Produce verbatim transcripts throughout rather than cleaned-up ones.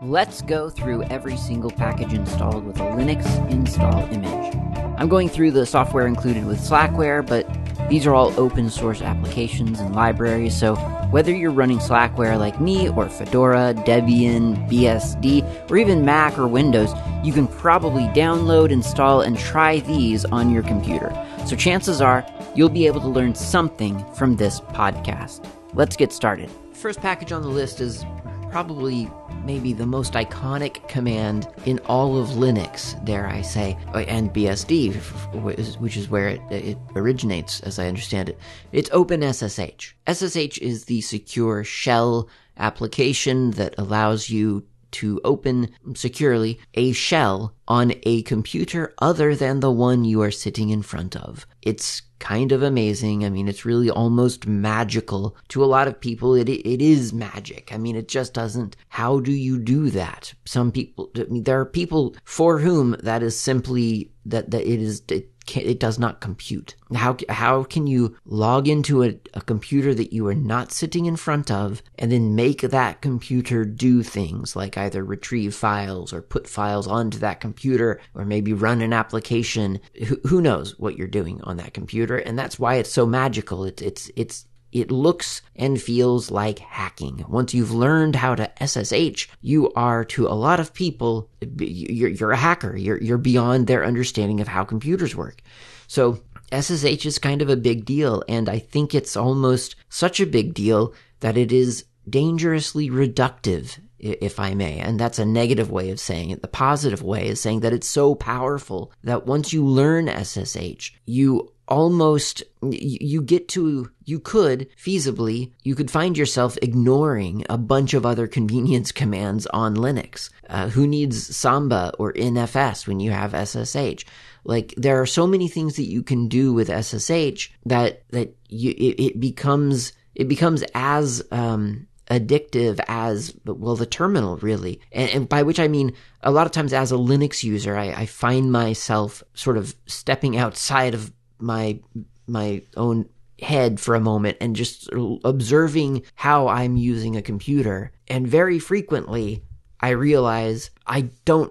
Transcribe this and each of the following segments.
Let's go through every single package installed with a Linux install image. I'm going through the software included with Slackware, but these are all open source applications and libraries, so whether you're running Slackware like me, or Fedora, Debian, B S D, or even Mac or Windows, you can probably download, install, and try these on your computer. So chances are, you'll be able to learn something from this podcast. Let's get started. First package on the list is probably maybe the most iconic command in all of Linux, dare I say, and B S D, which is where it, it originates, as I understand it. It's OpenSSH. S S H is the secure shell application that allows you to open securely a shell on a computer other than the one you are sitting in front of. It's kind of amazing. I mean, it's really almost magical. To a lot of people, it it is magic. I mean, it just doesn't. How do you do that? Some people, I mean, there are people for whom that is simply, that, that it is, it, it does not compute. How how can you log into a, a computer that you are not sitting in front of and then make that computer do things like either retrieve files or put files onto that computer or maybe run an application? Who, who knows what you're doing on that computer? And that's why it's so magical. It, it's it's It looks and feels like hacking. Once you've learned how to S S H, you are, to a lot of people, you're, you're a hacker. You're, you're beyond their understanding of how computers work. So S S H is kind of a big deal, and I think it's almost such a big deal that it is dangerously reductive, if I may. And that's a negative way of saying it. The positive way is saying that it's so powerful that once you learn S S H, you almost, you get to, you could feasibly, you could find yourself ignoring a bunch of other convenience commands on Linux. Uh, who needs Samba or N F S when you have S S H? Like, there are so many things that you can do with S S H that, that you, it, it becomes, it becomes as, um, addictive as, well, the terminal, really. And, and by which I mean, a lot of times as a Linux user, I, I find myself sort of stepping outside of my my own head for a moment and just observing how I'm using a computer. And very frequently, I realize I don't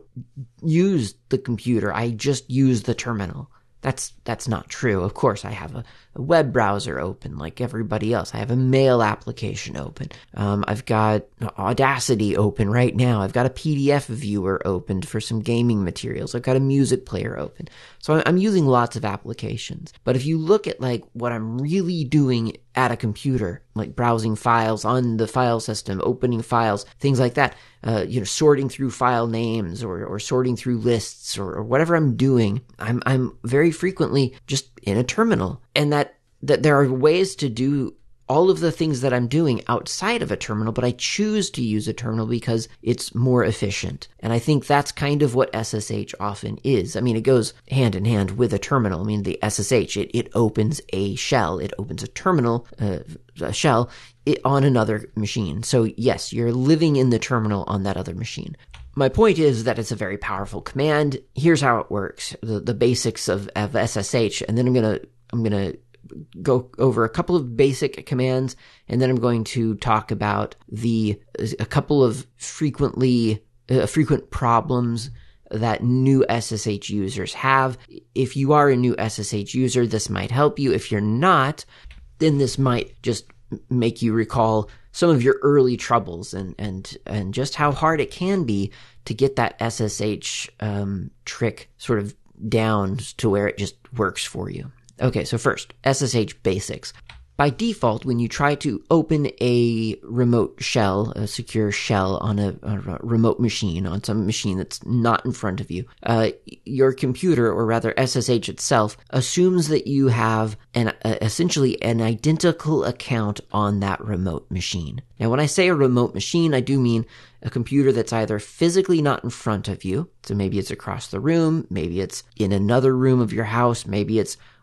use the computer. I just use the terminal. That's that's not true. Of course, I have a, a web browser open like everybody else. I have a mail application open. Um, I've got Audacity open right now. I've got a P D F viewer opened for some gaming materials. I've got a music player open. So I'm using lots of applications. But if you look at like what I'm really doing at a computer, like browsing files on the file system, opening files, things like that, uh, you know, sorting through file names or, or sorting through lists or, or whatever I'm doing, I'm I'm very frequently just in a terminal. And that, that there are ways to do all of the things that I'm doing outside of a terminal, but I choose to use a terminal because it's more efficient. And I think that's kind of what S S H often is. I mean, it goes hand in hand with a terminal. I mean, the S S H, it, it opens a shell. It opens a terminal, uh, a shell it, on another machine. So yes, you're living in the terminal on that other machine. My point is that it's a very powerful command. Here's how it works, the, the basics of, of S S H, and then I'm gonna I'm gonna go over a couple of basic commands, and then I'm going to talk about the a couple of frequently uh, frequent problems that new S S H users have. If you are a new S S H user, this might help you. If you're not, then this might just make you recall some of your early troubles and and and just how hard it can be to get that S S H um, trick sort of down to where it just works for you. Okay, so first, S S H basics. By default, when you try to open a remote shell, a secure shell on a, a remote machine, on some machine that's not in front of you, uh, your computer, or rather S S H itself, assumes that you have an uh, essentially an identical account on that remote machine. Now, when I say a remote machine, I do mean a computer that's either physically not in front of you, so maybe it's across the room, maybe it's in another room of your house, maybe it's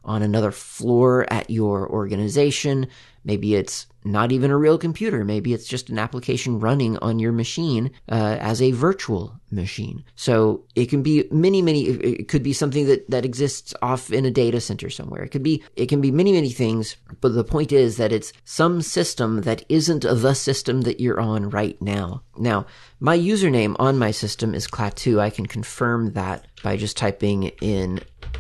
on another floor at your organization. Maybe it's not even a real computer. Maybe it's just an application running on your machine uh, as a virtual machine. So it can be many, many, it could be something that, that exists off in a data center somewhere. It could be, it can be many, many things. But the point is that it's some system that isn't the system that you're on right now. Now, my username on my system is Klaatu. I can confirm that by just typing in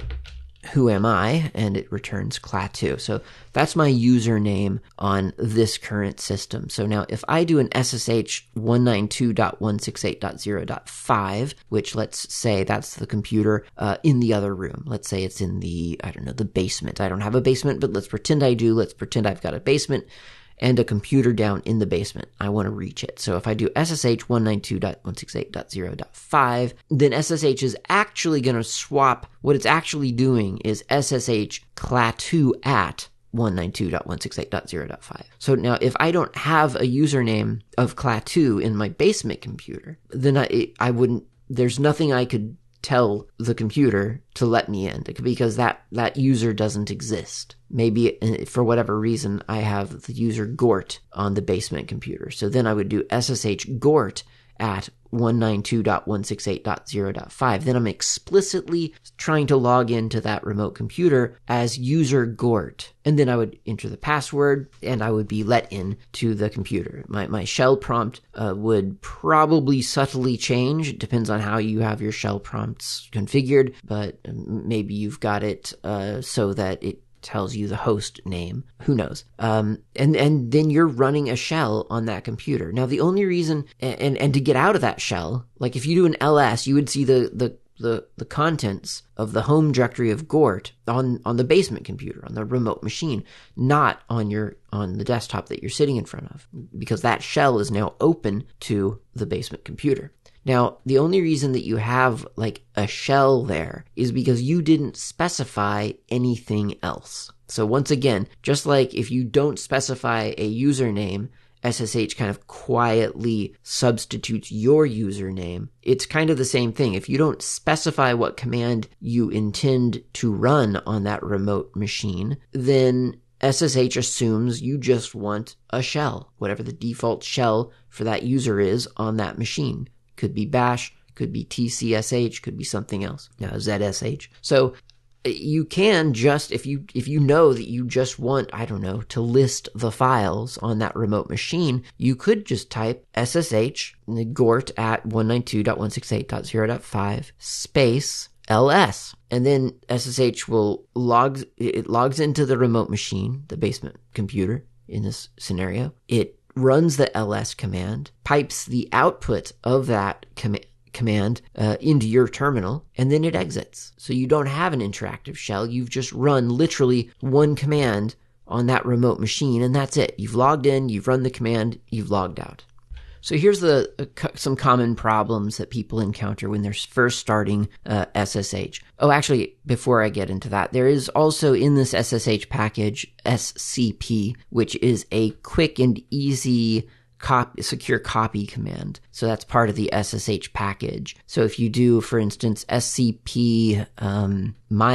who am I, and it returns Klaatu. So that's my username on this current system. So now if I do an S S H one ninety-two dot one sixty-eight dot zero dot five, which let's say that's the computer uh, in the other room. Let's say it's in the, I don't know, the basement. I don't have a basement, but let's pretend I do. Let's pretend I've got a basement and a computer down in the basement. I want to reach it. So if I do S S H one ninety-two dot one sixty-eight dot zero dot five, then S S H is actually going to swap. What it's actually doing is S S H Klaatu at one ninety-two dot one sixty-eight dot zero dot five. So now if I don't have a username of Klaatu in my basement computer, then I, I wouldn't, there's nothing I could tell the computer to let me in, because that, that user doesn't exist. Maybe for whatever reason, I have the user Gort on the basement computer. So then I would do S S H Gort at one ninety-two dot one sixty-eight dot zero dot five. Then I'm explicitly trying to log into that remote computer as user Gort. And then I would enter the password and I would be let in to the computer. My, my shell prompt uh, would probably subtly change. It depends on how you have your shell prompts configured, but maybe you've got it uh, so that it tells you the host name. Who knows? Um, and, and then you're running a shell on that computer. Now, the only reason, and, and to get out of that shell, like if you do an L S, you would see the, the, the, the contents of the home directory of Gort on, on the basement computer, on the remote machine, not on your, on the desktop that you're sitting in front of, because that shell is now open to the basement computer. Now, the only reason that you have like a shell there is because you didn't specify anything else. So once again, just like if you don't specify a username, S S H kind of quietly substitutes your username. It's kind of the same thing. If you don't specify what command you intend to run on that remote machine, then S S H assumes you just want a shell, whatever the default shell for that user is on that machine. Could be bash, could be T C S H, could be something else. Now Z S H. So you can just, if you if you know that you just want, I don't know, to list the files on that remote machine, you could just type S S H Gort at one ninety-two dot one sixty-eight dot zero dot five space L S. And then S S H will log, it logs into the remote machine, the basement computer in this scenario. It runs the L S command, pipes the output of that com- command uh, into your terminal, and then it exits. So you don't have an interactive shell. You've just run literally one command on that remote machine, and that's it. You've logged in, you've run the command, you've logged out. So here's the uh, some common problems that people encounter when they're first starting uh, S S H. Oh, actually, before I get into that, there is also in this S S H package S C P, which is a quick and easy copy, secure copy command. So that's part of the S S H package. So if you do, for instance, S C P um,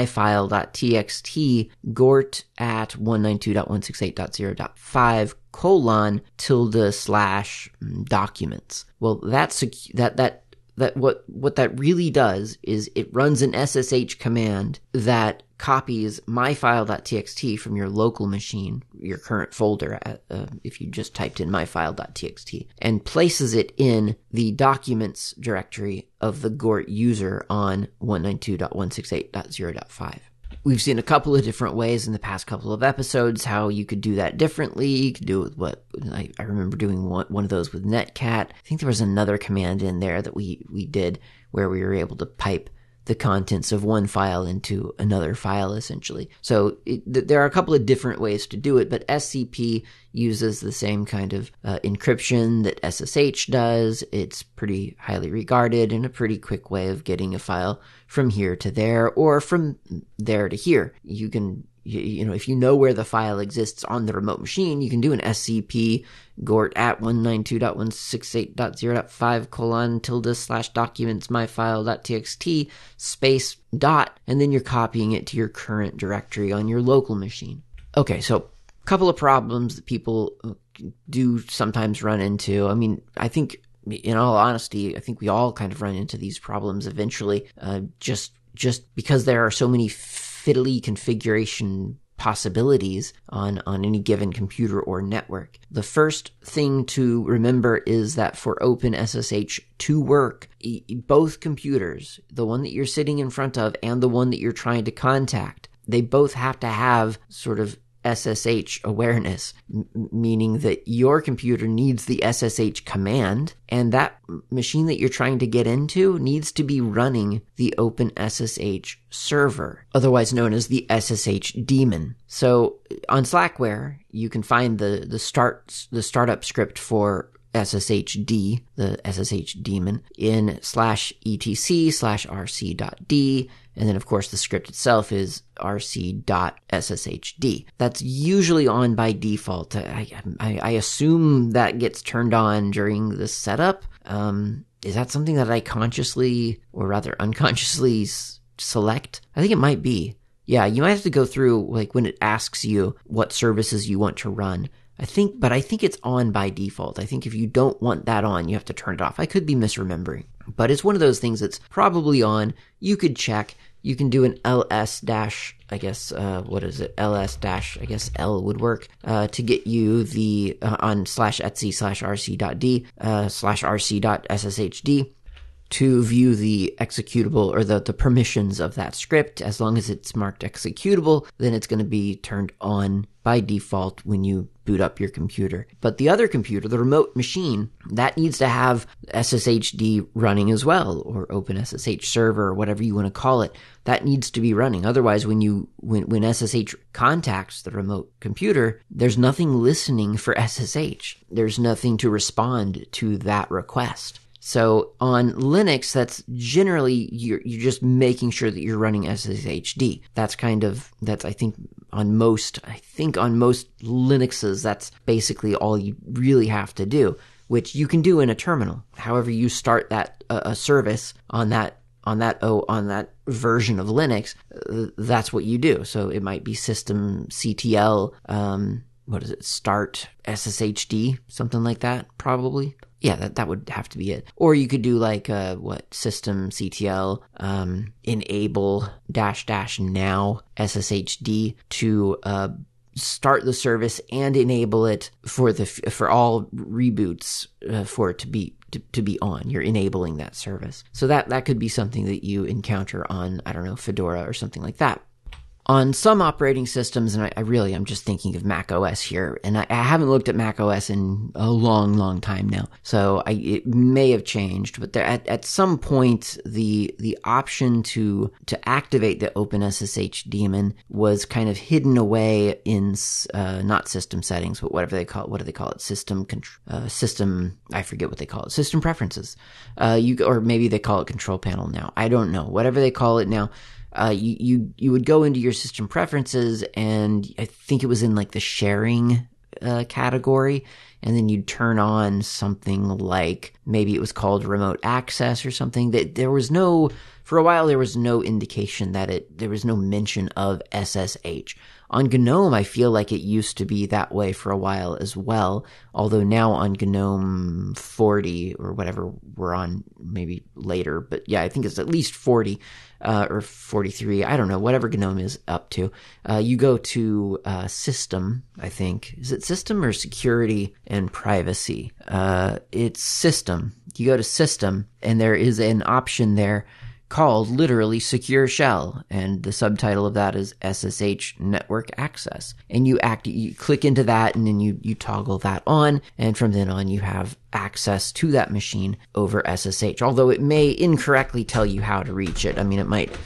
myfile.txt gort at one ninety-two dot one sixty-eight dot zero dot five colon tilde slash documents. Well, that's that that that what what that really does is it runs an S S H command that copies myfile.txt from your local machine, your current folder, at, uh, if you just typed in myfile.txt, and places it in the documents directory of the Gort user on one ninety-two dot one sixty-eight dot zero dot five. We've seen a couple of different ways in the past couple of episodes how you could do that differently. You could do it with what, I, I remember doing one, one of those with Netcat. I think there was another command in there that we, we did where we were able to pipe the contents of one file into another file, essentially. So it, th- there are a couple of different ways to do it, but S C P uses the same kind of uh, encryption that S S H does. It's pretty highly regarded and a pretty quick way of getting a file from here to there or from there to here. You can you, you know, if you know where the file exists on the remote machine, you can do an S C P gort at one ninety-two dot one sixty-eight dot zero dot five colon tilde slash documents myfile.txt space dot, and then you're copying it to your current directory on your local machine. Okay, so a couple of problems that people do sometimes run into. I mean, I think, in all honesty, I think we all kind of run into these problems eventually, uh, just just because there are so many fiddly configuration possibilities on, on any given computer or network. The first thing to remember is that for OpenSSH to work, e- both computers, the one that you're sitting in front of and the one that you're trying to contact, they both have to have sort of S S H awareness, m- meaning that your computer needs the S S H command, and that machine that you're trying to get into needs to be running the OpenSSH server, otherwise known as the S S H daemon. So on Slackware, you can find the the start the startup script for S S H D, the S S H daemon, in slash etc slash rc.d, and then of course the script itself is rc.sshd. That's usually on by default. I, I, I assume that gets turned on during the setup. Um, is that something that I consciously, or rather unconsciously, s- select? I think it might be. Yeah, you might have to go through, like, when it asks you what services you want to run. I think, but I think it's on by default. I think if you don't want that on, you have to turn it off. I could be misremembering, but it's one of those things that's probably on. You could check. You can do an ls dash, I guess, uh, what is it? ls dash, I guess L would work, uh, to get you the, uh, on slash etsy slash rc.d, uh, slash rc.sshd. to view the executable or the, the permissions of that script. As long as it's marked executable, then it's going to be turned on by default when you boot up your computer. But the other computer, the remote machine, that needs to have S S H D running as well, or OpenSSH server, or whatever you want to call it. That needs to be running. Otherwise, when you when, when S S H contacts the remote computer, there's nothing listening for S S H. There's nothing to respond to that request. So on Linux, that's generally, you're, you're just making sure that you're running S S H D. That's kind of, that's, I think, on most, I think on most Linuxes, that's basically all you really have to do, which you can do in a terminal. However you start that, uh, a service on that, on that, oh, on that version of Linux, uh, that's what you do. So it might be systemctl, um, what is it, start S S H D, something like that, probably. Yeah, that, that would have to be it. Or you could do like, uh, what, systemctl, um, enable dash dash now S S H D to, uh, start the service and enable it for the, for all reboots, uh, for it to be, to, to be on. You're enabling that service. So that, that could be something that you encounter on, I don't know, Fedora or something like that. On some operating systems, and I, I really am just thinking of Mac O S here, and I, I haven't looked at Mac O S in a long, long time now, so I, it may have changed. But there, at, at some point, the the option to to activate the OpenSSH daemon was kind of hidden away in uh, not system settings, but whatever they call it. What do they call it? System uh, system. I forget what they call it. System preferences. Uh, you or maybe they call it control panel now. I don't know. Whatever they call it now. Uh, you, you, you would go into your system preferences, and I think it was in like the sharing, uh, category, and then you'd turn on something like, maybe it was called remote access or something. That there was no, for a while there was no indication that it, there was no mention of S S H. On GNOME, I feel like it used to be that way for a while as well, although now on GNOME forty, or whatever we're on maybe later, but yeah, I think it's at least forty, uh, or forty-three, I don't know, whatever GNOME is up to. Uh, you go to, uh, System, I think. Is it System or Security and Privacy? Uh, it's System. You go to System, and there is an option there called literally Secure Shell, and the subtitle of that is S S H Network Access. And you act, you click into that, and then you, you toggle that on, and from then on you have access to that machine over S S H, although it may incorrectly tell you how to reach it. I mean, it might,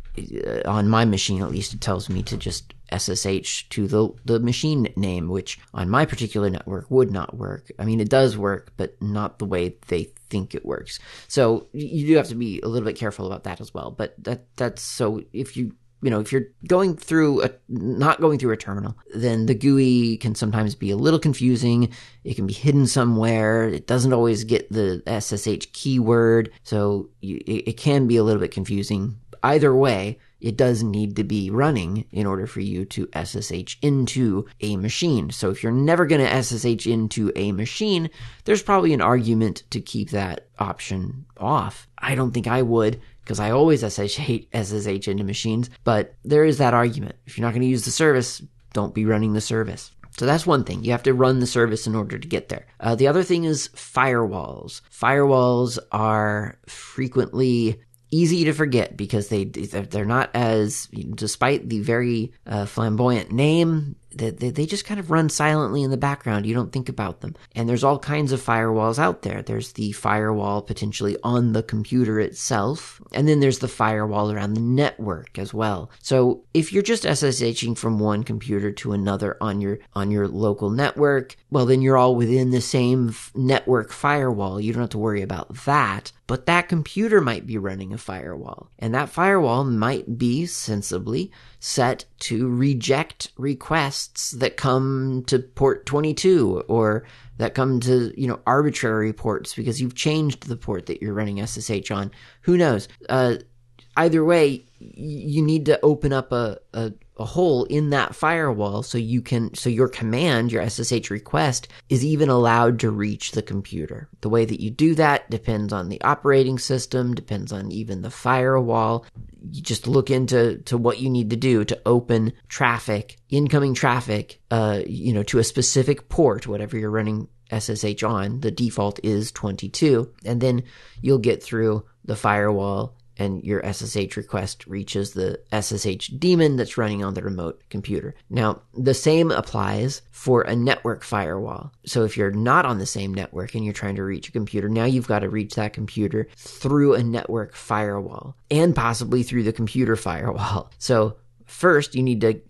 on my machine at least, it tells me to just S S H to the the machine name, which on my particular network would not work. I mean, it does work, but not the way they think it works. So you do have to be a little bit careful about that as well. But that that's so if you you know, if you're going through a, not going through a terminal, then the G U I can sometimes be a little confusing. It can be hidden somewhere. It doesn't always get the S S H keyword. So you, it, it can be a little bit confusing. Either way, it does need to be running in order for you to S S H into a machine. So if you're never going to S S H into a machine, there's probably an argument to keep that option off. I don't think I would, because I always S S H into machines, but there is that argument. If you're not going to use the service, don't be running the service. So that's one thing. You have to run the service in order to get there. Uh, the other thing is firewalls. Firewalls are frequently easy to forget because they, they're not as, despite the very uh, flamboyant name, they, they just kind of run silently in the background. You don't think about them. And there's all kinds of firewalls out there. There's the firewall potentially on the computer itself. And then there's the firewall around the network as well. So if you're just SSHing from one computer to another on your, on your local network, well, then you're all within the same f- network firewall. You don't have to worry about that. But that computer might be running a firewall. And that firewall might be sensibly set to reject requests that come to port twenty-two or that come to, you know, arbitrary ports because you've changed the port that you're running S S H on. Who knows? Uh, either way, you need to open up a, a, a hole in that firewall so you can, so your command, your S S H request is even allowed to reach the computer. The way that you do that depends on the operating system, depends on even the firewall. You just look into to what you need to do to open traffic, incoming traffic, uh, you know, to a specific port, whatever you're running S S H on. The default is twenty-two, and then you'll get through the firewall and your S S H request reaches the S S H daemon that's running on the remote computer. Now, the same applies for a network firewall. So if you're not on the same network and you're trying to reach a computer, now you've got to reach that computer through a network firewall and possibly through the computer firewall. So first, you need to,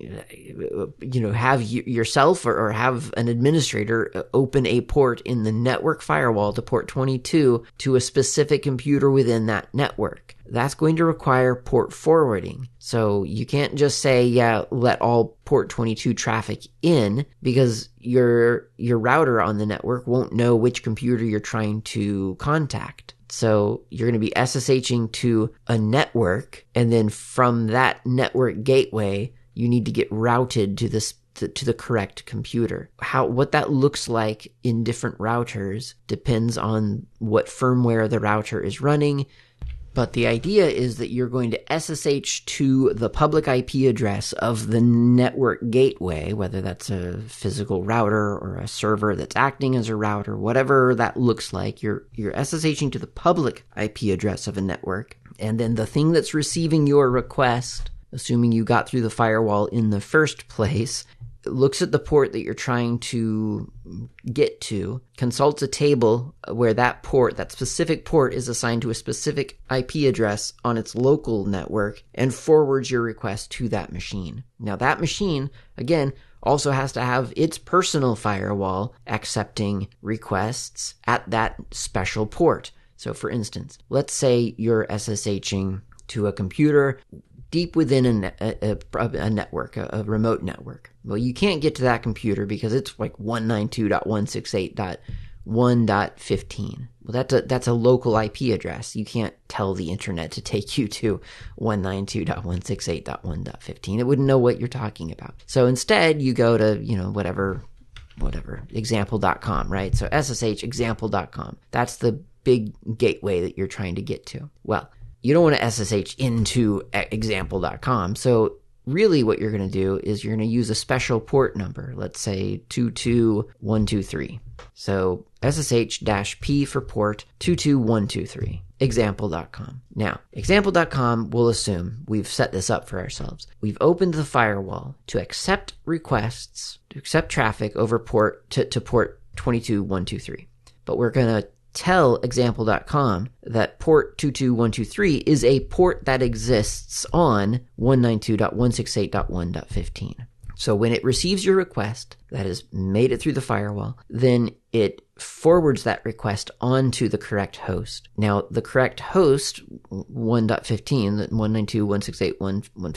you know, have y- yourself or, or have an administrator open a port in the network firewall to port twenty-two to a specific computer within that network. That's going to require port forwarding. So you can't just say, yeah, let all port twenty-two traffic in, because your your router on the network won't know which computer you're trying to contact. So you're going to be SSHing to a network, and then from that network gateway, you need to get routed to this to, to the correct computer. How what that looks like in different routers depends on what firmware the router is running. But the idea is that you're going to S S H to the public I P address of the network gateway, whether that's a physical router or a server that's acting as a router, whatever that looks like. You're, you're SSHing to the public I P address of a network. And then the thing that's receiving your request, assuming you got through the firewall in the first place, looks at the port that you're trying to get to, consults a table where that port, that specific port, is assigned to a specific I P address on its local network, and forwards your request to that machine. Now that machine, again, also has to have its personal firewall accepting requests at that special port. So for instance, let's say you're SSHing to a computer deep within a, a, a network, a, a remote network. Well, you can't get to that computer because it's like one ninety-two dot one sixty-eight dot one dot fifteen. Well, that's a, that's a local I P address. You can't tell the internet to take you to one ninety-two dot one sixty-eight dot one dot fifteen. It wouldn't know what you're talking about. So instead, you go to, you know, whatever, whatever, example dot com, right? So S S H example dot com. That's the big gateway that you're trying to get to. Well, you don't want to S S H into example dot com. So really what you're going to do is you're going to use a special port number. Let's say two two one two three. So S S H-P for port two two one two three, example dot com. Now, example dot com will assume we've set this up for ourselves. We've opened the firewall to accept requests, to accept traffic over port to, to port two two one two three. But we're going to tell example dot com that port two two one two three is a port that exists on one ninety-two dot one sixty-eight dot one dot fifteen. So when it receives your request that has made it through the firewall, then it forwards that request onto the correct host. Now, the correct host, one dot fifteen, one ninety-two dot one sixty-eight dot one dot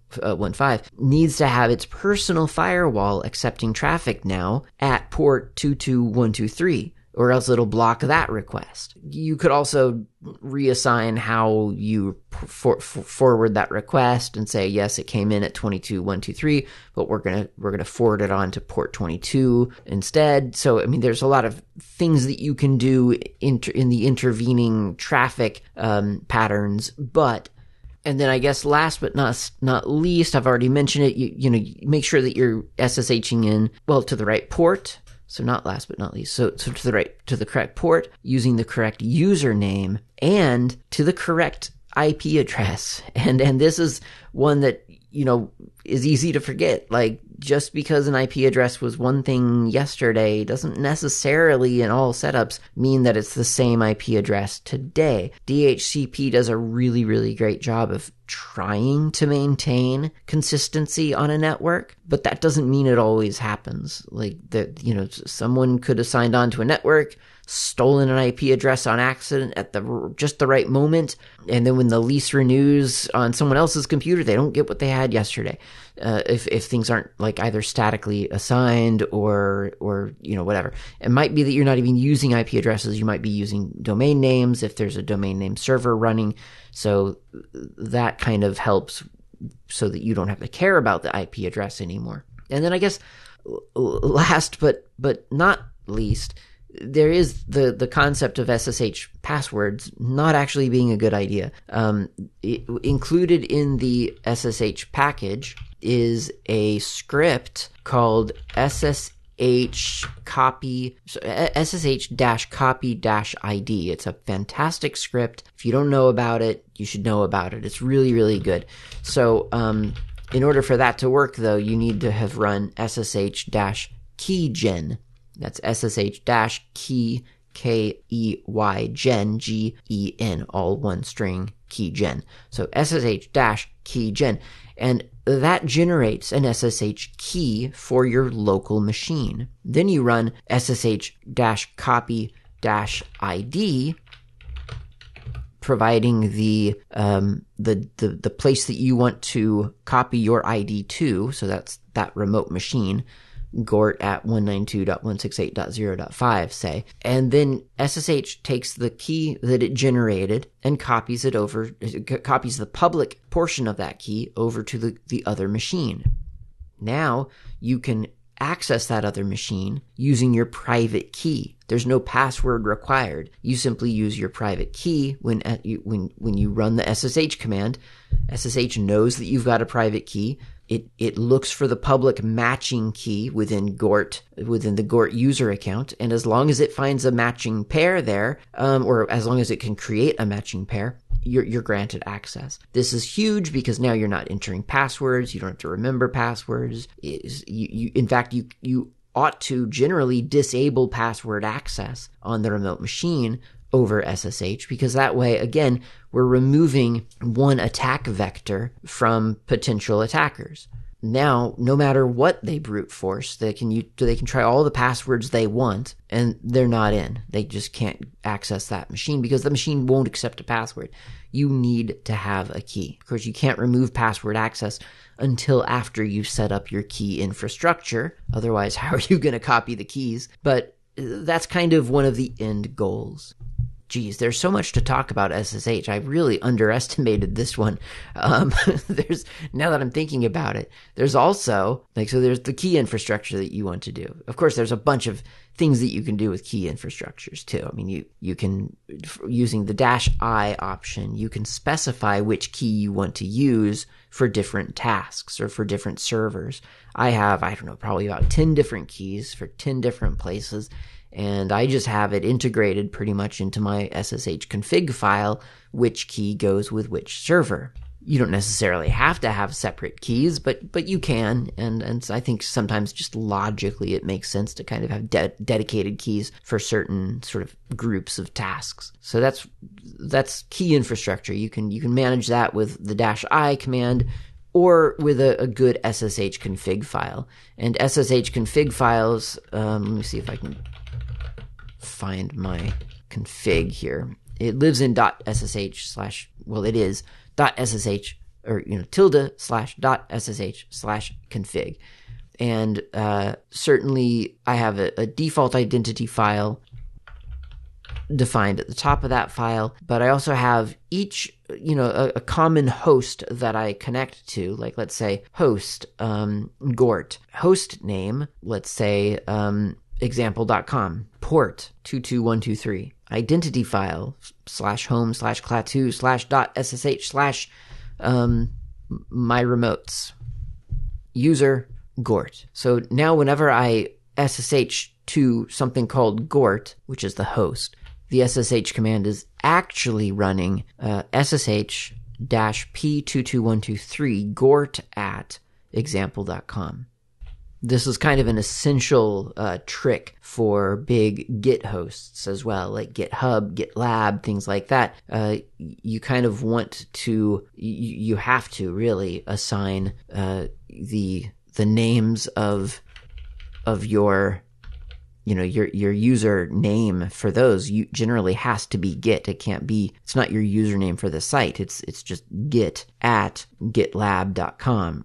uh, one five, needs to have its personal firewall accepting traffic now at port two two one two three, or else it'll block that request. You could also reassign how you for, for, forward that request and say, yes, it came in at twenty-two one two three, but we're going to we're going to forward it on to port twenty-two instead. So, I mean, there's a lot of things that you can do in, in the intervening traffic um, patterns, but and then I guess last but not not least, I've already mentioned it, you, you know, make sure that you're SSHing in, well, to the right port. So not last but not least. So, so to the right, to the correct port, using the correct username, and to the correct I P address. And, and this is one that, you know, is easy to forget. Like, just because an I P address was one thing yesterday doesn't necessarily in all setups mean that it's the same I P address today. D H C P does a really, really great job of trying to maintain consistency on a network, but that doesn't mean it always happens. Like, that, you know, someone could have signed on to a network, stolen an I P address on accident at the just the right moment, and then when the lease renews on someone else's computer, they don't get what they had yesterday. Uh, if if things aren't like either statically assigned or or you know whatever, it might be that you're not even using I P addresses. You might be using domain names if there's a domain name server running. So that kind of helps so that you don't have to care about the I P address anymore. And then I guess last but but not least, there is the, the concept of S S H passwords not actually being a good idea. Um, it, included in the S S H package is a script called S S H copy, S S H dash copy dash I D. It's a fantastic script. If you don't know about it, you should know about it. It's really, really good. So, um, in order for that to work, though, you need to have run S S H dash keygen. That's S S H dash key, K E Y, gen, G E N, all one string, keygen. So S S H dash keygen. And that generates an S S H key for your local machine. Then you run S S H dash copy dash I D, providing the, um, the, the, the place that you want to copy your I D to. So that's that remote machine. Gort at one ninety-two dot one sixty-eight dot zero dot five, say. And then S S H takes the key that it generated and copies it over, copies the public portion of that key over to the, the other machine. Now you can access that other machine using your private key. There's no password required. You simply use your private key when at you, when when you run the S S H command. S S H knows that you've got a private key. It it looks for the public matching key within Gort, within the Gort user account, and as long as it finds a matching pair there, um, or as long as it can create a matching pair, you're you're granted access. This is huge because now you're not entering passwords. You don't have to remember passwords. Is you, you in fact you you ought to generally disable password access on the remote machine over S S H, because that way, again, we're removing one attack vector from potential attackers. Now, no matter what they brute force, they can you they can try all the passwords they want, and they're not in. They just can't access that machine because the machine won't accept a password. You need to have a key. Of course, you can't remove password access until after you've set up your key infrastructure. Otherwise, how are you going to copy the keys? But that's kind of one of the end goals. Geez, there's so much to talk about S S H. I really underestimated this one. Um, there's, now that I'm thinking about it, there's also, like, so there's the key infrastructure that you want to do. Of course, there's a bunch of things that you can do with key infrastructures too. I mean, you, you can, using the dash I option, you can specify which key you want to use for different tasks or for different servers. I have, I don't know, probably about ten different keys for ten different places. And I just have it integrated pretty much into my S S H config file, which key goes with which server. You don't necessarily have to have separate keys, but but you can, and and I think sometimes just logically it makes sense to kind of have de- dedicated keys for certain sort of groups of tasks. So that's that's key infrastructure. You can you can manage that with the dash I command, or with a, a good S S H config file. And S S H config files, um, let me see if I can find my config here. It lives in .ssh slash, well, it is .ssh or, you know, tilde slash dot ssh slash config. And uh, certainly I have a, a default identity file defined at the top of that file, but I also have each, you know, a, a common host that I connect to, like let's say host um, Gort, host name, let's say um, example dot com, port two two one two three, identity file slash home slash clatu slash dot ssh slash um, my remotes, user Gort. So now whenever I S S H to something called Gort, which is the host, the S S H command is actually running uh, ssh p two two one two three Gort at example dot com. This is kind of an essential uh, trick for big Git hosts as well, like GitHub, GitLab, things like that. Uh, you kind of want to, you, you have to really assign uh, the the names of of your, you know, your your user name for those. You generally has to be Git. It can't be. It's not your username for the site. It's it's just Git at gitlab dot com.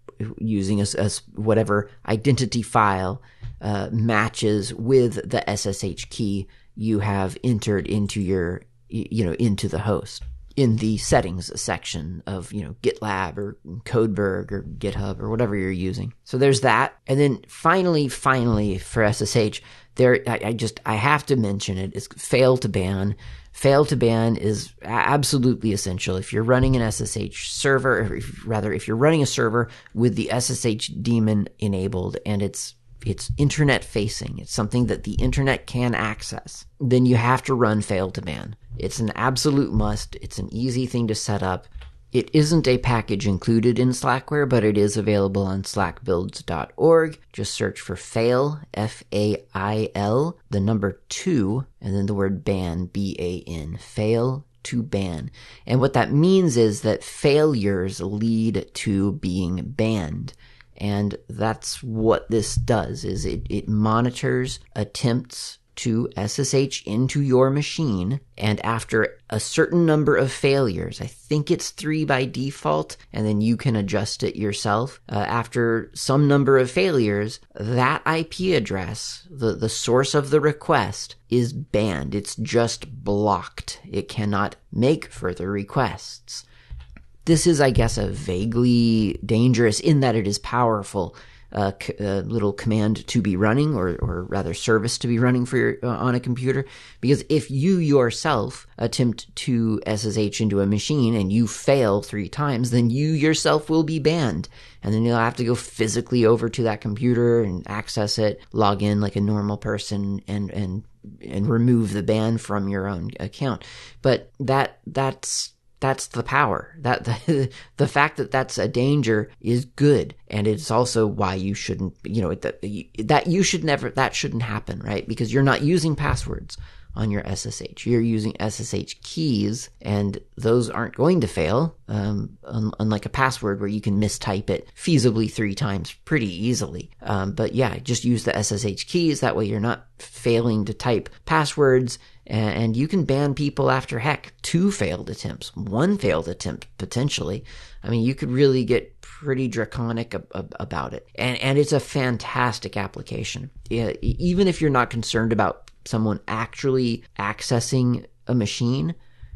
Using a, a whatever identity file uh, matches with the S S H key you have entered into your, you know, into the host in the settings section of, you know, GitLab or Codeberg or GitHub or whatever you're using. So there's that. And then finally, finally for S S H, there, I, I just, I have to mention it, is fail to ban. Fail to ban is absolutely essential. If you're running an S S H server, or if, rather, if you're running a server with the S S H daemon enabled and it's it's internet facing, it's something that the internet can access, then you have to run fail to ban. It's an absolute must. It's an easy thing to set up. It isn't a package included in Slackware, but it is available on slack builds dot org. Just search for fail, F A I L, the number two, and then the word ban, B A N, fail to ban. And what that means is that failures lead to being banned. And that's what this does, is it, it monitors attempts to S S H into your machine, and after a certain number of failures, I think it's three by default, and then you can adjust it yourself. Uh, after some number of failures, that I P address, the, the source of the request, is banned. It's just blocked. It cannot make further requests. This is, I guess, a vaguely dangerous in that it is powerful Uh, c- uh, little command to be running, or, or rather service to be running for your, uh, on a computer. Because if you yourself attempt to S S H into a machine and you fail three times, then you yourself will be banned. And then you'll have to go physically over to that computer and access it, log in like a normal person, and, and, and remove the ban from your own account. But that, that's, That's the power. That the, the fact that that's a danger is good, and it's also why you shouldn't, you know, that that you should never, that shouldn't happen, right? Because you're not using passwords on your S S H. You're using S S H keys, and those aren't going to fail, um, un- unlike a password where you can mistype it feasibly three times pretty easily. Um, but yeah, just use the S S H keys. That way you're not failing to type passwords, and, and you can ban people after, heck, two failed attempts, one failed attempt potentially. I mean, you could really get pretty draconic ab- ab- about it. And, and it's a fantastic application. Yeah, even if you're not concerned about someone actually accessing a machine,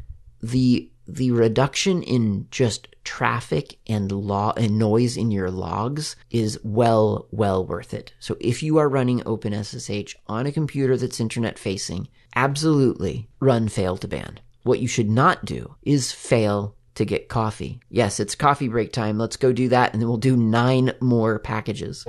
the the reduction in just traffic and law and noise in your logs is well well worth it. So if you are running OpenSSH on a computer that's internet facing, absolutely run fail to ban. What you should not do is fail to get coffee. Yes, it's coffee break time. Let's go do that, and then we'll do nine more packages.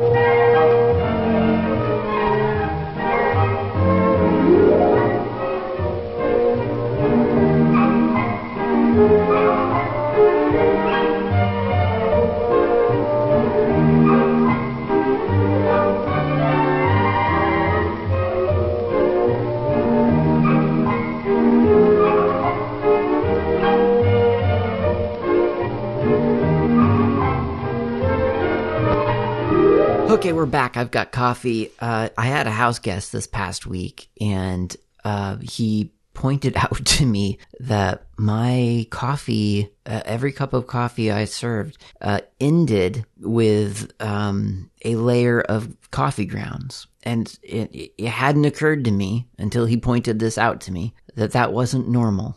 Okay, we're back. I've got coffee. Uh, I had a house guest this past week, and uh, he pointed out to me that my coffee, uh, every cup of coffee I served, uh, ended with um, a layer of coffee grounds. And it, it hadn't occurred to me until he pointed this out to me that that wasn't normal.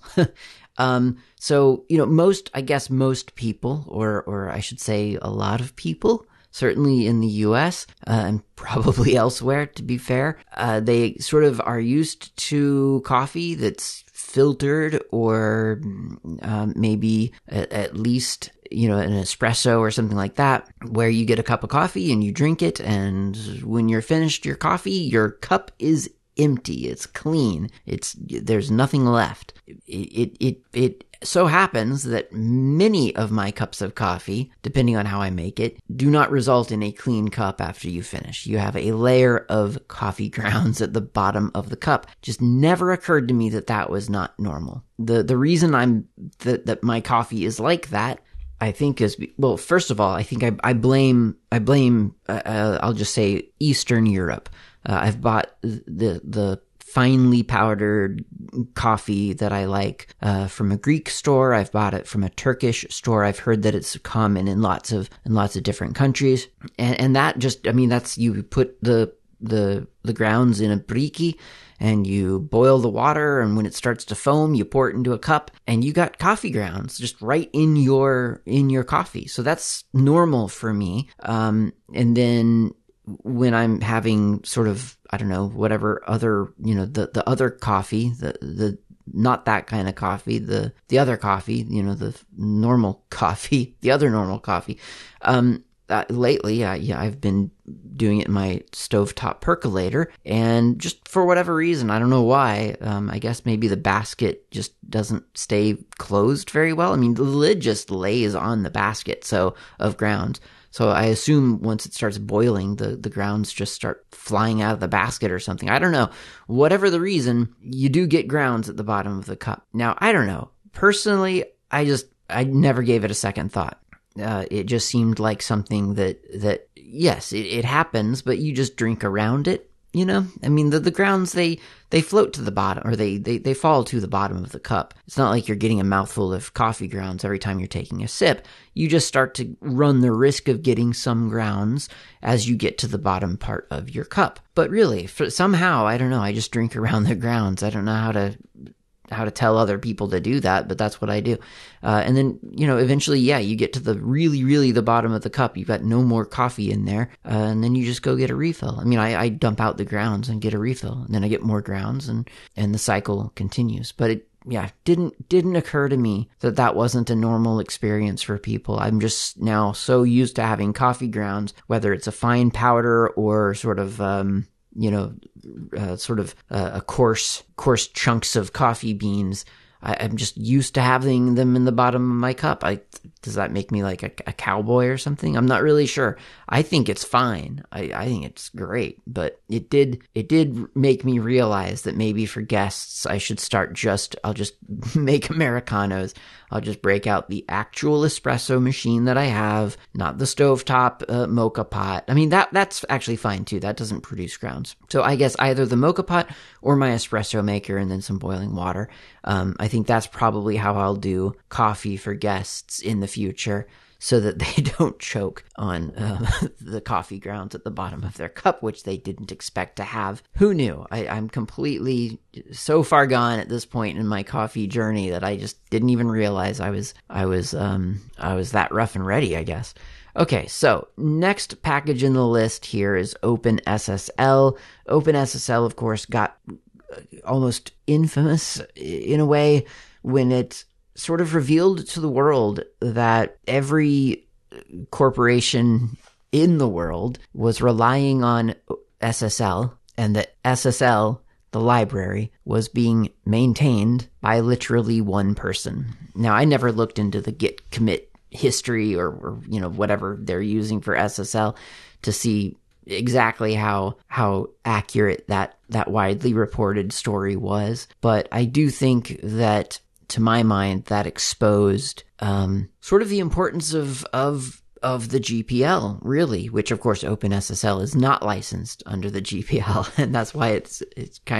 um, so, you know, most, I guess most people, or, or I should say a lot of people, certainly in the U S, uh, and probably elsewhere, to be fair, uh, they sort of are used to coffee that's filtered or um, maybe at, at least, you know, an espresso or something like that, where you get a cup of coffee and you drink it, and when you're finished your coffee, your cup is empty. It's clean. It's there's nothing left. It it it, it so happens that many of my cups of coffee, depending on how I make it, do not result in a clean cup after you finish. You have a layer of coffee grounds at the bottom of the cup. Just never occurred to me that that was not normal. The the reason I'm that that my coffee is like that, I think is, well, first of all, I think I, I blame, I blame, uh, uh, I'll just say Eastern Europe. Uh, I've bought the, the finely powdered coffee that I like, uh, from a Greek store. I've bought it from a Turkish store. I've heard that it's common in lots of, in lots of different countries. And, and that just, I mean, that's, you put the, the, the grounds in a briki, and you boil the water, and when it starts to foam, you pour it into a cup, and you got coffee grounds just right in your in your coffee. So that's normal for me. Um, and then when I'm having sort of, I don't know, whatever other, you know, the, the other coffee, the the not that kind of coffee, the the other coffee, you know, the normal coffee, the other normal coffee. Um, Uh, lately, uh, yeah, I've been doing it in my stovetop percolator, and just for whatever reason, I don't know why, um, I guess maybe the basket just doesn't stay closed very well. I mean, the lid just lays on the basket, so, of grounds. So I assume once it starts boiling, the, the grounds just start flying out of the basket or something. I don't know. Whatever the reason, you do get grounds at the bottom of the cup. Now, I don't know. Personally, I just, I never gave it a second thought. Uh, it just seemed like something that, that yes, it, it happens, but you just drink around it, you know? I mean, the, the grounds, they, they float to the bottom, or they, they, they fall to the bottom of the cup. It's not like you're getting a mouthful of coffee grounds every time you're taking a sip. You just start to run the risk of getting some grounds as you get to the bottom part of your cup. But really, for, somehow, I don't know, I just drink around the grounds. I don't know how to... how to tell other people to do that, but that's what I do. Uh, and then, you know, eventually, yeah, you get to the really, really the bottom of the cup. You've got no more coffee in there. Uh, and then you just go get a refill. I mean, I, I dump out the grounds and get a refill, and then I get more grounds, and, and the cycle continues. But it, yeah, didn't, didn't occur to me that that wasn't a normal experience for people. I'm just now so used to having coffee grounds, whether it's a fine powder or sort of, um, you know, uh, sort of uh, a coarse, coarse chunks of coffee beans. I, I'm just used to having them in the bottom of my cup. I, does that make me like a, a cowboy or something? I'm not really sure. I think it's fine. I, I think it's great, but it did, it did make me realize that maybe for guests, I should start just, I'll just make Americanos. I'll just break out the actual espresso machine that I have, not the stovetop uh, mocha pot. I mean, that that's actually fine too. That doesn't produce grounds. So I guess either the mocha pot or my espresso maker, and then some boiling water. Um, I think that's probably how I'll do coffee for guests in the future, so that they don't choke on uh, the coffee grounds at the bottom of their cup, which they didn't expect to have. Who knew? I, I'm completely so far gone at this point in my coffee journey that I just didn't even realize I was I was um I was that rough and ready, I guess. Okay, so next package in the list here is OpenSSL. OpenSSL, of course, got almost infamous in a way when it sort of revealed to the world that every corporation in the world was relying on S S L, and that S S L, the library, was being maintained by literally one person. Now, I never looked into the git commit history or, or you know, whatever they're using for S S L to see exactly how how accurate that that widely reported story was, but I do think that, to my mind, that exposed um, sort of the importance of of of the G P L, really, which of course OpenSSL is not licensed under the G P L, and that's why it's it's kind of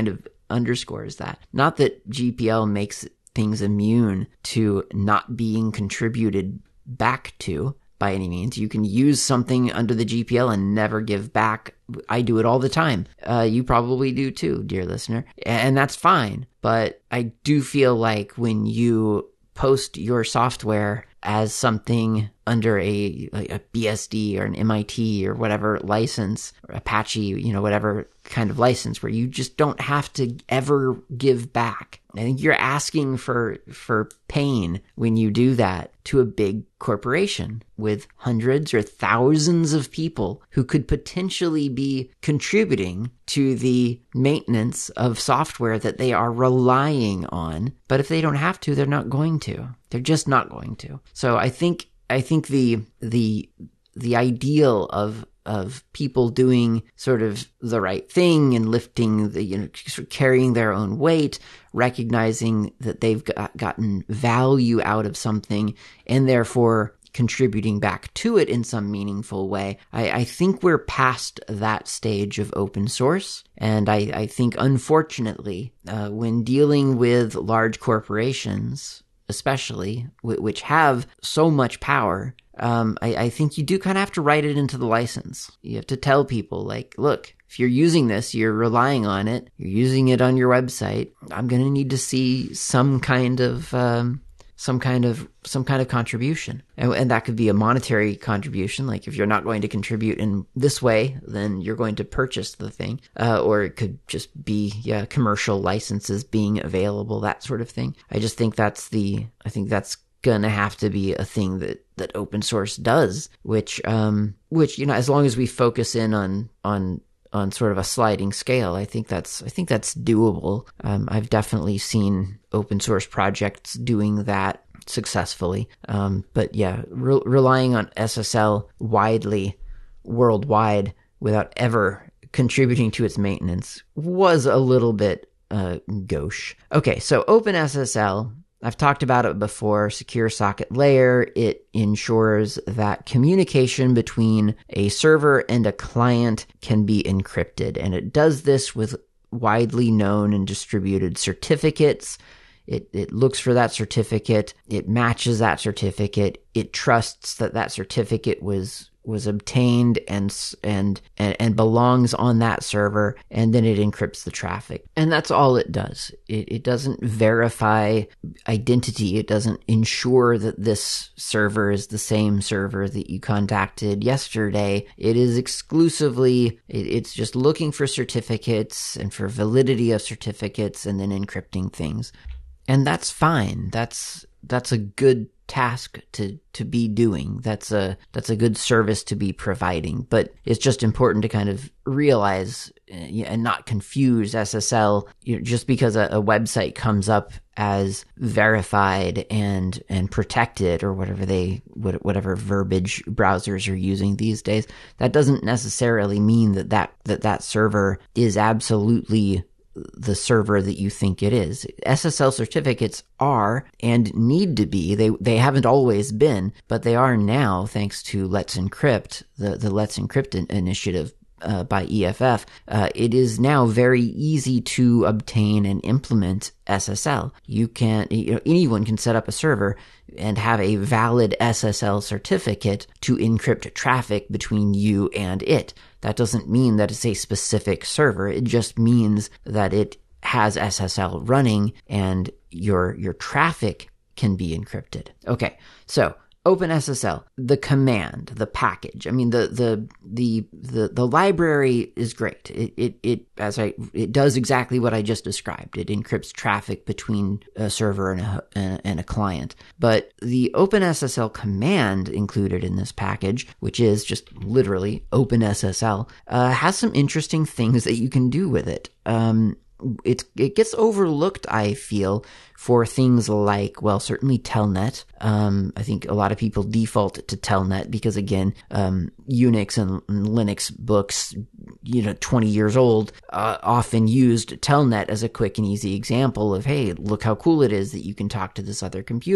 underscores that. Not that G P L makes things immune to not being contributed back to by any means. You can use something under the G P L and never give back. I do it all the time. Uh, you probably do too, dear listener. And that's fine. But I do feel like when you post your software as something under a, like a B S D or an M I T or whatever license, or Apache, you know, whatever kind of license, where you just don't have to ever give back. I think you're asking for for pain when you do that to a big corporation with hundreds or thousands of people who could potentially be contributing to the maintenance of software that they are relying on. But if they don't have to, they're not going to. They're just not going to. So I think I think the the the ideal of of people doing sort of the right thing and lifting the, you know, sort of carrying their own weight, recognizing that they've got, gotten value out of something and therefore contributing back to it in some meaningful way. I, I think we're past that stage of open source. And I, I think, unfortunately, uh, when dealing with large corporations, especially, w- which have so much power, Um, I, I think you do kind of have to write it into the license. You have to tell people, like, look, if you're using this, you're relying on it, you're using it on your website, I'm going to need to see some kind of, um, some kind of, some kind of contribution. And, and that could be a monetary contribution. Like, if you're not going to contribute in this way, then you're going to purchase the thing. Uh, or it could just be, yeah, commercial licenses being available, that sort of thing. I just think that's the, I think that's gonna have to be a thing that that open source does, which um which you know, as long as we focus in on on on sort of a sliding scale, I think that's I think that's doable. um I've definitely seen open source projects doing that successfully. Um but yeah, re- relying on S S L widely worldwide without ever contributing to its maintenance was a little bit uh gauche. Okay, so OpenSSL, I've talked about it before. Secure socket layer. It ensures that communication between a server and a client can be encrypted. And it does this with widely known and distributed certificates. It, it looks for that certificate. It matches that certificate. It trusts that that certificate was was obtained and, and and and belongs on that server, and then it encrypts the traffic. And that's all it does. It, it doesn't verify identity. It doesn't ensure that this server is the same server that you contacted yesterday. It is exclusively, it, it's just looking for certificates and for validity of certificates and then encrypting things. And that's fine. That's that's a good task to to be doing. That's a that's a good service to be providing. But it's just important to kind of realize uh, and not confuse S S L, you know, just because a, a website comes up as verified and and protected, or whatever they whatever verbiage browsers are using these days. That doesn't necessarily mean that that that, that server is absolutely the server that you think it is. S S L certificates are and need to be, they they haven't always been, but they are now, thanks to Let's Encrypt, the, the Let's Encrypt in- initiative uh, by E F F. Uh, it is now very easy to obtain and implement S S L. You can, you know, anyone can set up a server and have a valid S S L certificate to encrypt traffic between you and it. That doesn't mean that it's a specific server. It just means that it has S S L running and your your traffic can be encrypted. Okay, so OpenSSL, the command, the package. I mean, the the the the, the library is great. It it it as I it does exactly what I just described. It encrypts traffic between a server and a and a client. But the OpenSSL command included in this package, which is just literally OpenSSL, uh, has some interesting things that you can do with it. Um, It it gets overlooked, I feel, for things like, well, certainly Telnet. Um, I think a lot of people default to Telnet because, again, um, Unix and, and Linux books, you know, twenty years old, uh, often used Telnet as a quick and easy example of, hey, look how cool it is that you can talk to this other computer.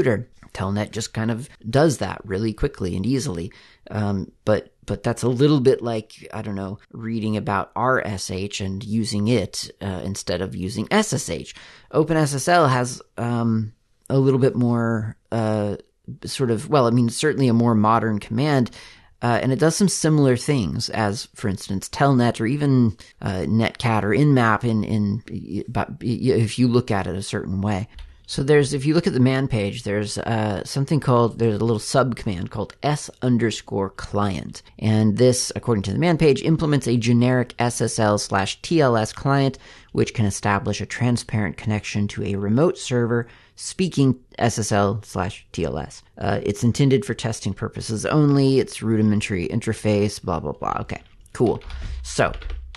Telnet just kind of does that really quickly and easily. Um, but but that's a little bit like, I don't know, reading about R S H and using it uh, instead of using S S H. OpenSSL has um, a little bit more uh, sort of, well, I mean, certainly a more modern command, uh, and it does some similar things as, for instance, Telnet or even uh, Netcat or Nmap in, in, if you look at it a certain way. So there's, if you look at the man page, there's uh, something called, there's a little sub command called s underscore client. And this, according to the man page, implements a generic S S L slash T L S client, which can establish a transparent connection to a remote server speaking S S L slash T L S. Uh, it's intended for testing purposes only. It's rudimentary interface, blah, blah, blah. Okay, cool. So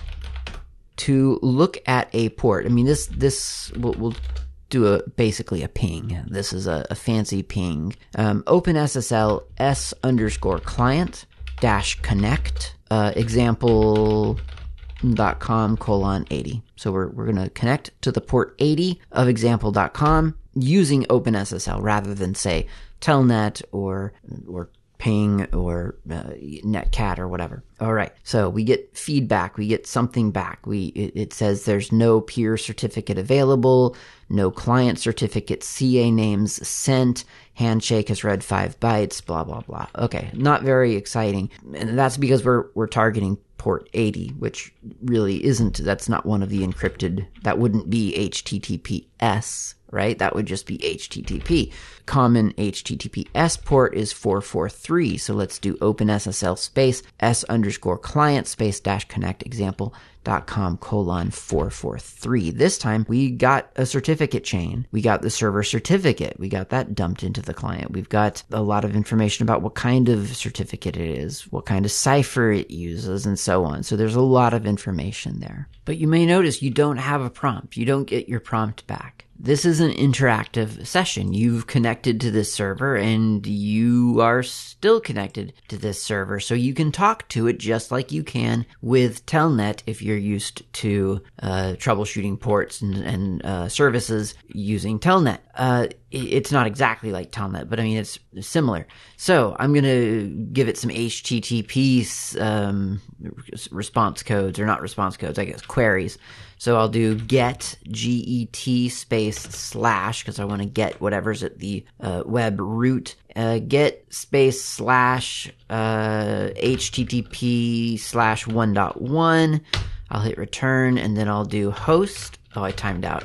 to look at a port, I mean, this, this will, will do a basically a ping. This is a, a fancy ping. Um, OpenSSL s underscore client dash connect uh, example dot com colon eighty. So we're we're gonna connect to the port eighty of example dot com using OpenSSL rather than say Telnet or or Ping or uh, Netcat or whatever. All right, so we get feedback, we get something back. We it, it says there's no peer certificate available, no client certificate, C A names sent, handshake has read five bytes, blah blah blah. Okay, not very exciting, and that's because we're we're targeting port eighty, which really isn't. That's not one of the encrypted. That wouldn't be H T T P S. Right? That would just be H T T P. Common H T T P S port is four forty-three. So let's do OpenSSL space s underscore client space dash connect example dot com colon four forty-three. This time we got a certificate chain. We got the server certificate. We got that dumped into the client. We've got a lot of information about what kind of certificate it is, what kind of cipher it uses, and so on. So there's a lot of information there. But you may notice you don't have a prompt. You don't get your prompt back. This is an interactive session. You've connected to this server and you are still connected to this server. So you can talk to it just like you can with Telnet if you're used to uh, troubleshooting ports and, and uh, services using Telnet. Uh, it's not exactly like Telnet, but I mean, it's similar. So I'm going to give it some H T T P um, response codes, or not response codes, I guess, queries. So I'll do get, G E T space slash, because I want to get whatever's at the uh, web root, uh, get space slash uh, H T T P slash one dot one. I'll hit return, and then I'll do host. Oh, I timed out.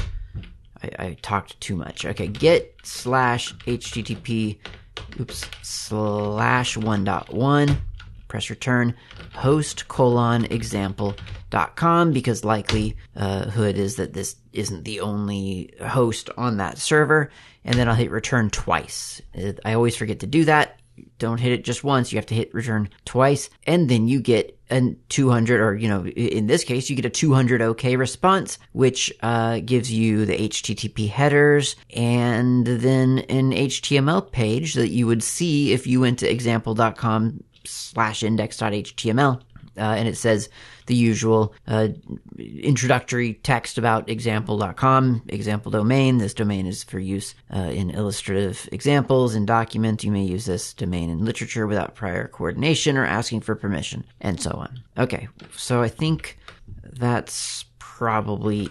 I, I talked too much. Okay, get slash H T T P, oops, slash one dot one. Press return, host colon example dot com, because likelihood uh, is that this isn't the only host on that server. And then I'll hit return twice. I always forget to do that. Don't hit it just once. You have to hit return twice. And then you get a two hundred, or, you know, in this case, you get a two hundred OK response, which uh, gives you the H T T P headers and then an H T M L page that you would see if you went to example dot com slash index dot H T M L. Uh, and it says the usual uh, introductory text about example dot com, example domain. This domain is for use uh, in illustrative examples and documents. You may use this domain in literature without prior coordination or asking for permission, and so on. Okay, so I think that's probably